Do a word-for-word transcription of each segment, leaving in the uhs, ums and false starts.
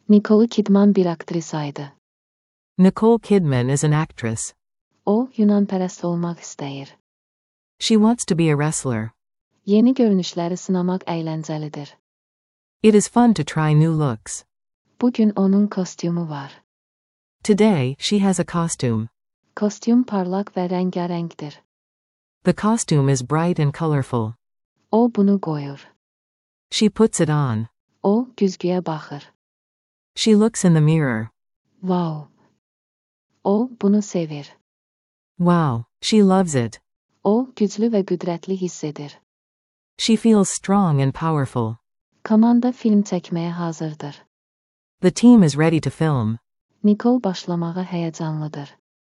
Nicole Kidman bir aktrisaydı. Nicole Kidman is an actress. O, Yunanperest olmak istəyir. She wants to be a wrestler. Yeni görünüşləri sınamaq əyləncəlidir. It is fun to try new looks. Bugün onun kostyumu var. Today, she has a costume. Kostyum parlak və rəngarəngdir. The costume is bright and colorful. O bunu qoyur. She puts it on. O, güzgüyə baxır. She looks in the mirror. Wow. O, bunu sevir. Wow, she loves it. O, güclü və qüdrətli hiss edir. She feels strong and powerful. Komanda film çəkməyə hazırdır. The team is ready to film. Nicole başlamağa həyəcanlıdır.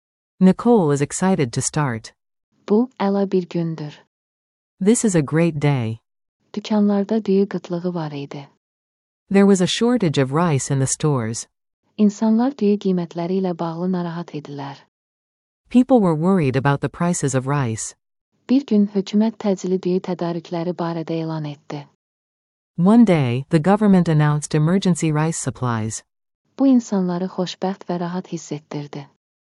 Nicole is excited to start. Bu, əla bir gündür. This is a great day. Dükanlarda düyü qıtlığı var idi. There was a shortage of rice in the stores. İnsanlar düyü qiymətləri ilə bağlı narahat idilər. People were worried about the prices of rice. Bir gün hökumət təcili düyü tədarükləri barədə elan etdi. One day, the government announced emergency rice supplies. Bu insanları xoşbəxt və rahat hiss etdirdi.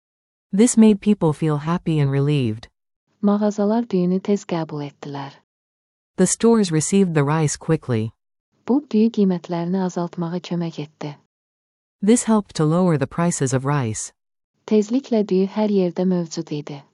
This made people feel happy and relieved. Mağazalar düyünü tez qəbul etdilər. The stores received the rice quickly. Bu, düyü qiymətlərini azaltmağa kömək etdi. This helped to lower the prices of rice. Tezliklə düyü hər yerdə mövcud idi.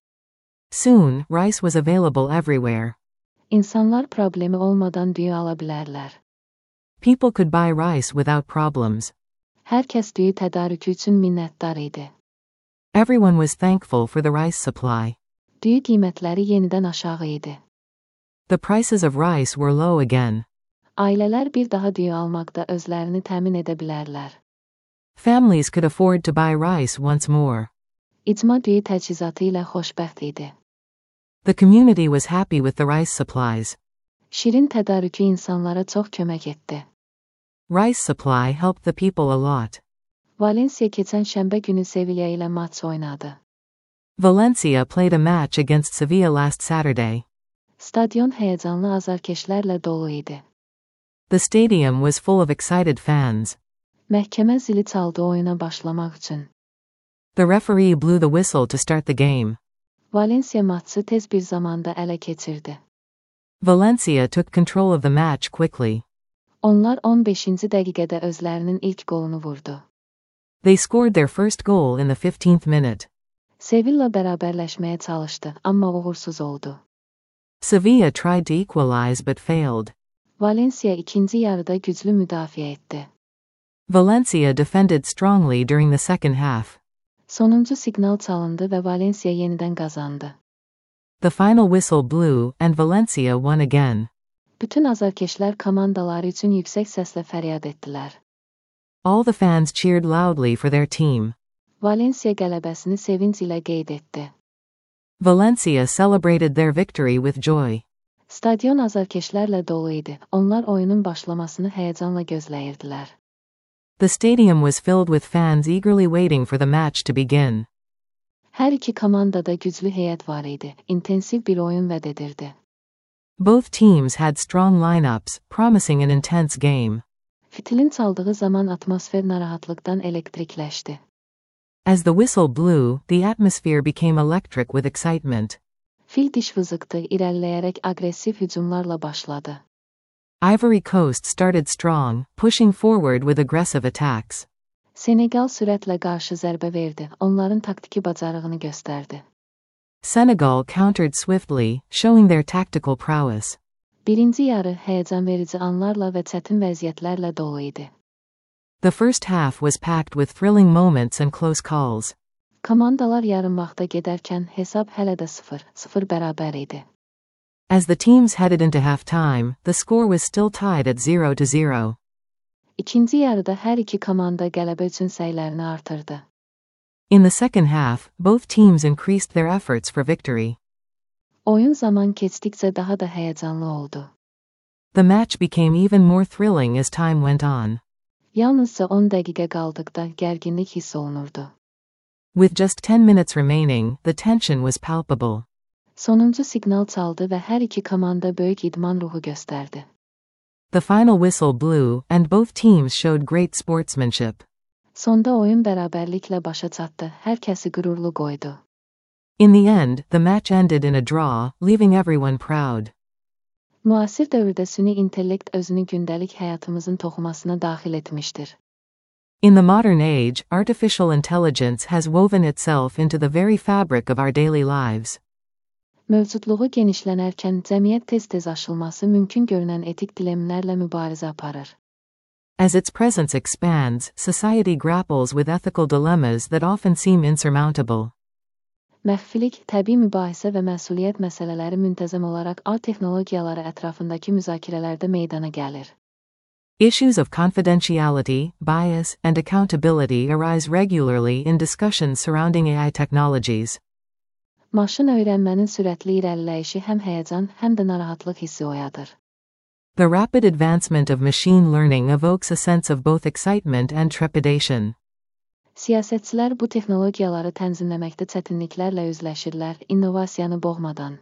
Soon, rice was available everywhere. İnsanlar problemi olmadan düyü ala bilərlər. People could buy rice without problems. Hər kəs düyü tədarükü üçün minnətdar idi. Everyone was thankful for the rice supply. Düyü qiymətləri yenidən aşağı idi. The prices of rice were low again. Ailələr bir daha düyü almaqda özlərini təmin edə bilərlər. Families could afford to buy rice once more. İcma düyü təchizatı ilə xoşbəxt idi. The community was happy with the rice supplies. Şirin tədarükü insanlara çox kömək etdi. Rice supply helped the people a lot. Valencia keçən şənbə günü Sevilla ilə maç oynadı. Valencia played a match against Sevilla last Saturday. Stadion həyəcanlı azarkeşlərlə dolu idi. The stadium was full of excited fans. Məhkəmə zili çaldı oyuna başlamaq üçün. The referee blew the whistle to start the game. Valencia maçı tez bir zamanda ələ keçirdi. Valencia took control of the match quickly. Onlar on beşinci dəqiqədə özlərinin ilk qolunu vurdu. They scored their first goal in the fifteenth minute. Sevilla bərabərləşməyə çalışdı, amma uğursuz oldu. Sevilla tried to equalize but failed. Valencia ikinci yarıda güclü müdafiə etdi. Valencia defended strongly during the second half. Sonuncu siqnal çalındı və Valencia yenidən qazandı. The final whistle blew and Valencia won again. Bütün azarkeşlər komandaları üçün yüksək səslə fəryad etdilər. All the fans cheered loudly for their team. Valencia qələbəsini sevinc ilə qeyd etdi. Valencia celebrated their victory with joy. Stadion azarkeşlərlə dolu idi. Onlar oyunun başlamasını həyəcanla gözləyirdilər. The stadium was filled with fans eagerly waiting for the match to begin. Hər iki komandada güclü heyət var idi. İntensiv bir oyun vəd edirdi. Both teams had strong lineups, promising an intense game. Fitilin çaldığı zaman atmosfer narahatlıqdan elektrikləşdi. As the whistle blew, the atmosphere became electric with excitement. Fil diş vızıqdı, irəliləyərək aqressiv hücumlarla başladı. Ivory Coast started strong, pushing forward with aggressive attacks. Senegal sürətlə qarşı zərbə verdi, onların taktiki bacarığını göstərdi. Senegal countered swiftly, showing their tactical prowess. Birinci yarı həyəcanverici anlarla və çətin vəziyyətlərlə dolu idi. The first half was packed with thrilling moments and close calls. Komandalar yarım vaxta gedərkən hesab hələ də sıfır sıfır bərabər idi. As the teams headed into halftime, the score was still tied at zero to zero. İkinci yarıda hər iki komanda qələbə üçün səylərini artırdı. In the second half, both teams increased their efforts for victory. Oyun zaman keçdikcə daha da həyəcanlı oldu. The match became even more thrilling as time went on. Yalnızca on dəqiqə qaldıqda gərginlik hiss olunurdu. With just ten minutes remaining, the tension was palpable. Sonuncu siqnal çaldı və hər iki komanda böyük idman ruhu göstərdi. The final whistle blew, and both teams showed great sportsmanship. Sonda oyun bərabərliklə başa çatdı, hər kəsi qürurlu qoydu. In the end, the match ended in a draw, leaving everyone proud. Müasir dövrdə süni intellekt özünü gündəlik həyatımızın toxumasına daxil etmişdir. In the modern age, artificial intelligence has woven itself into the very fabric of our daily lives. Mövcudluğu genişlənərkən cəmiyyət tez-tez aşılması mümkün görünən etik dilemlərlə mübarizə aparır. As its presence expands, society grapples with ethical dilemmas that often seem insurmountable. Məxfilik, təbii mübahisə və məsuliyyət məsələləri müntəzəm olaraq ağ texnologiyaları ətrafındakı müzakirələrdə meydana gəlir. Issues of confidentiality, bias, and accountability arise regularly in discussions surrounding A I technologies. Maşın öyrənmənin sürətli irəliləyişi həm həyəcan, həm də narahatlıq hissi oyadır. The rapid advancement of machine learning evokes a sense of both excitement and trepidation. Siyasətçilər bu texnologiyaları tənzimləməkdə çətinliklərlə üzləşirlər, innovasiyanı boğmadan.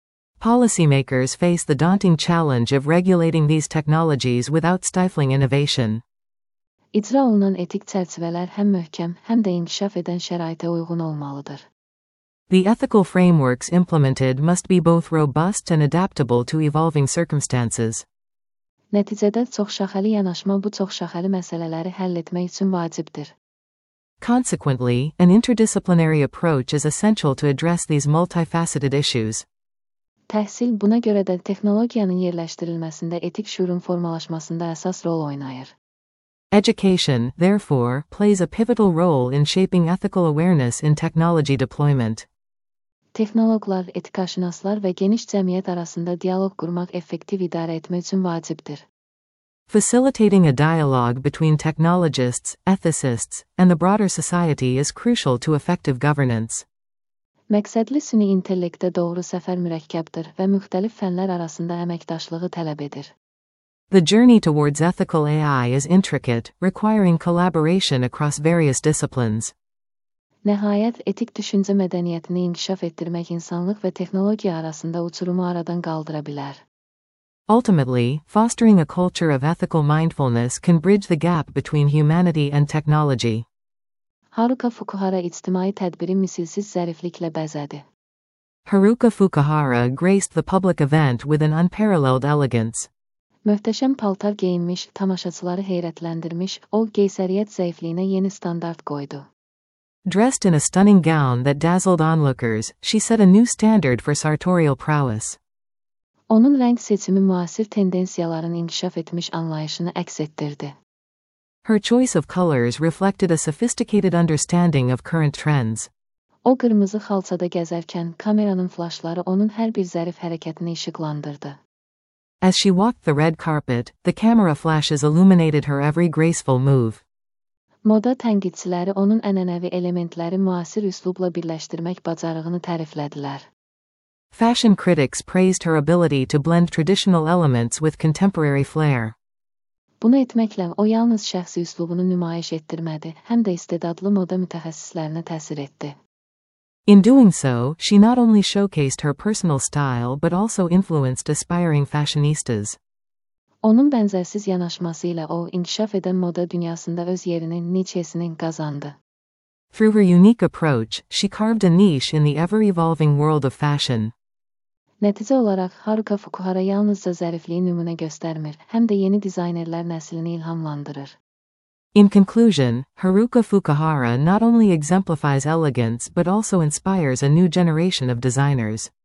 Policymakers face the daunting challenge of regulating these technologies without stifling innovation. İcra olunan etik çərçivələr həm möhkəm, həm də inkişaf edən şəraitə uyğun olmalıdır. The ethical frameworks implemented must be both robust and adaptable to evolving circumstances. Nəticədə çoxşaxəli yanaşma bu çoxşaxəli məsələləri həll etmək üçün vacibdir. Consequently, an interdisciplinary approach is essential to address these multifaceted issues. Təhsil buna görə də texnologiyanın yerləşdirilməsində etik şuurun formalaşmasında əsas rol oynayır. Education, therefore, plays a pivotal role in shaping ethical awareness in technology deployment. Texnoloqlar, etikaşünaslar və geniş cəmiyyət arasında dialoq qurmaq effektiv idarə etmək üçün vacibdir. Facilitating a dialogue between technologists, ethicists, and the broader society is crucial to effective governance. Məqsədli süni intellektə doğru səfər mürəkkəbdir və müxtəlif fənlər arasında əməkdaşlığı tələb edir. The journey towards ethical A I is intricate, requiring collaboration across various disciplines. Nəhayət, etik düşüncə mədəniyyətini inkişaf etdirmək insanlıq və texnologiya arasında uçurumu aradan qaldıra bilər. Ultimately, fostering a culture of ethical mindfulness can bridge the gap between humanity and technology. Haruka Fukuhara ictimai tədbiri misilsiz zərifliklə bəzədi. Haruka Fukuhara graced the public event with an unparalleled elegance. Möhtəşəm paltar geyinmiş, tamaşaçıları heyrətləndirmiş, o qeysəriyyət zəifliyinə yeni standart qoydu. Dressed in a stunning gown that dazzled onlookers, she set a new standard for sartorial prowess. Onun rəng seçimi müasir tendensiyaların inkişaf etmiş anlayışını əks etdirdi. Her choice of colors reflected a sophisticated understanding of current trends. O qırmızı xalçada gəzərkən kameranın flaşları onun hər bir zərif hərəkətini işıqlandırdı. As she walked the red carpet, the camera flashes illuminated her every graceful move. Moda tənqidçiləri onun ənənəvi elementləri müasir üslubla birləşdirmək bacarığını təriflədilər. Fashion critics praised her ability to blend traditional elements with contemporary flair. Bunu etməklə o yalnız şəxsi üslubunu nümayiş etdirmədi, həm də istedadlı moda mütəxəssislərinə təsir etdi. In doing so, she not only showcased her personal style but also influenced aspiring fashionistas. Onun bənzərsiz yanaşması ilə o, inkişaf edən moda dünyasında öz yerini, niçesini qazandı. Through her unique approach, she carved a niche in the ever-evolving world of fashion. Nəticə olaraq, Haruka Fukuhara yalnızca zərifliyi nümunə göstərmir, həm də yeni dizaynerlər nəslini ilhamlandırır. In conclusion, Haruka Fukuhara not only exemplifies elegance but also inspires a new generation of designers.